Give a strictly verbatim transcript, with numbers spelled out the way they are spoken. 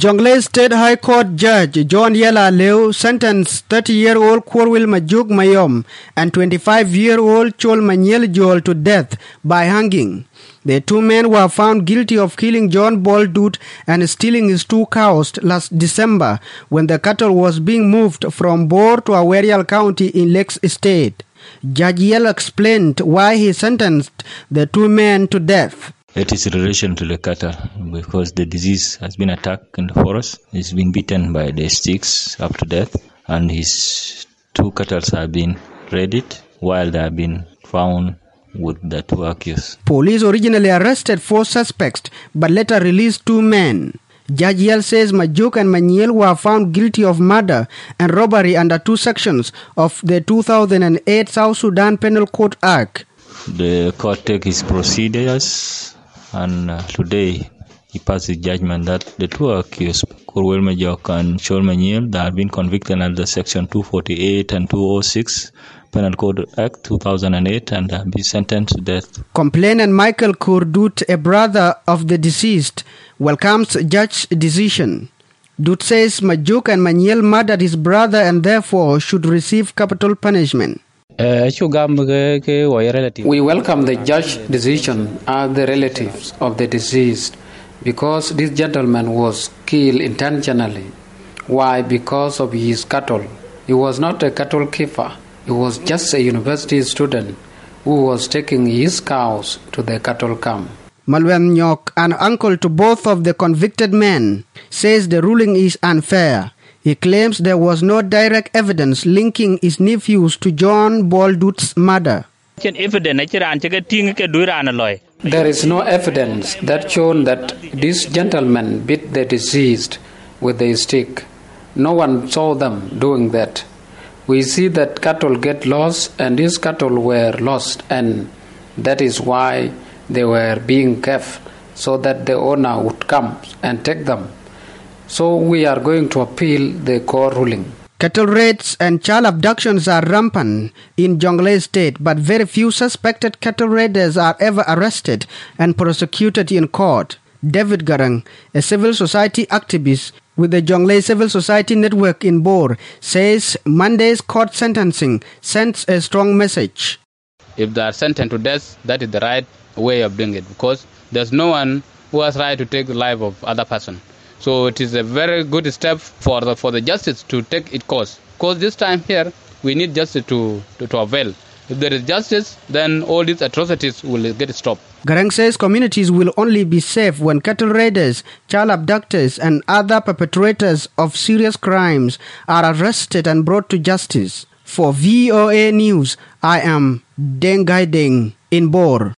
Jonglei State High Court Judge John Yela Leo sentenced thirty-year-old Korwil Majuk Mayom and twenty-five-year-old Chol Manyel Joel to death by hanging. The two men were found guilty of killing John Boldut and stealing his two cows last December when the cattle was being moved from Bor to Awerial County in Lakes State. Judge Yela explained why he sentenced the two men to death. It is in relation to the cattle because the disease has been attacked in the forest. He's been bitten by the sticks up to death, and his two cattle have been readied while they have been found with the two accused. Police originally arrested four suspects but later released two men. Judge Yel says Majuk and Manyel were found guilty of murder and robbery under two sections of the two thousand eight South Sudan Penal Code Act. The court takes its procedures, and uh, today he passed the judgment that the two accused, Korwil Majuk and Chol Manyel, that have been convicted under Section two forty-eight and two oh six Penal Code Act two thousand eight and have been sentenced to death. Complainant Michael Kurdut, a brother of the deceased, welcomes judge's decision. Dut says Majuk and Manyel murdered his brother and therefore should receive capital punishment. We welcome the judge's decision as the relatives of the deceased because this gentleman was killed intentionally. Why? Because of his cattle. He was not a cattle keeper. He was just a university student who was taking his cows to the cattle camp. Malwen Nyok, an uncle to both of the convicted men, says the ruling is unfair. He claims there was no direct evidence linking his nephews to John Boldut's murder. There is no evidence that shown that this gentleman beat the deceased with a stick. No one saw them doing that. We see that cattle get lost, and these cattle were lost, and that is why they were being kept, so that the owner would come and take them. So we are going to appeal the court ruling. Cattle raids and child abductions are rampant in Jonglei State, but very few suspected cattle raiders are ever arrested and prosecuted in court. David Garang, a civil society activist with the Jonglei Civil Society Network in Bor, says Monday's court sentencing sends a strong message. If they are sentenced to death, that is the right way of doing it, because there's no one who has right to take the life of other person. So it is a very good step for the for the justice to take its course. Because this time here, we need justice to, to, to avail. If there is justice, then all these atrocities will get stopped. Garang says communities will only be safe when cattle raiders, child abductors, and other perpetrators of serious crimes are arrested and brought to justice. For V O A News, I am Deng Gai Deng in Bor.